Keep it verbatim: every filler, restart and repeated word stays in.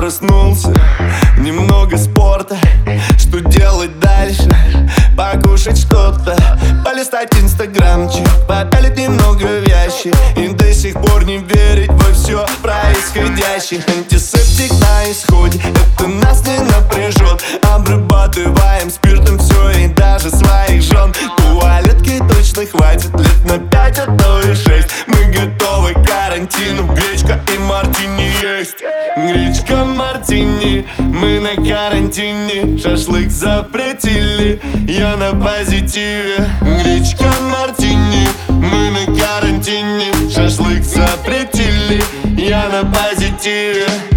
проснулся, немного спорта. Что делать дальше? Покушать что-то, полистать инстаграмчик, попялить немного вящи и до сих пор не верить во все происходящее. Антисептик на исходе, это нас не напряжет. Обрабатываем спиртом все и даже своих жен. Туалетки точно хватит лет на пять, а то и шесть. Мы готовы к карантину, гречка и мартини есть. Гречка, мартини, мы на карантине. Шашлык запретили, я на позитиве. Гречка, мартини, мы на карантине. Шашлык запретили, я на позитиве.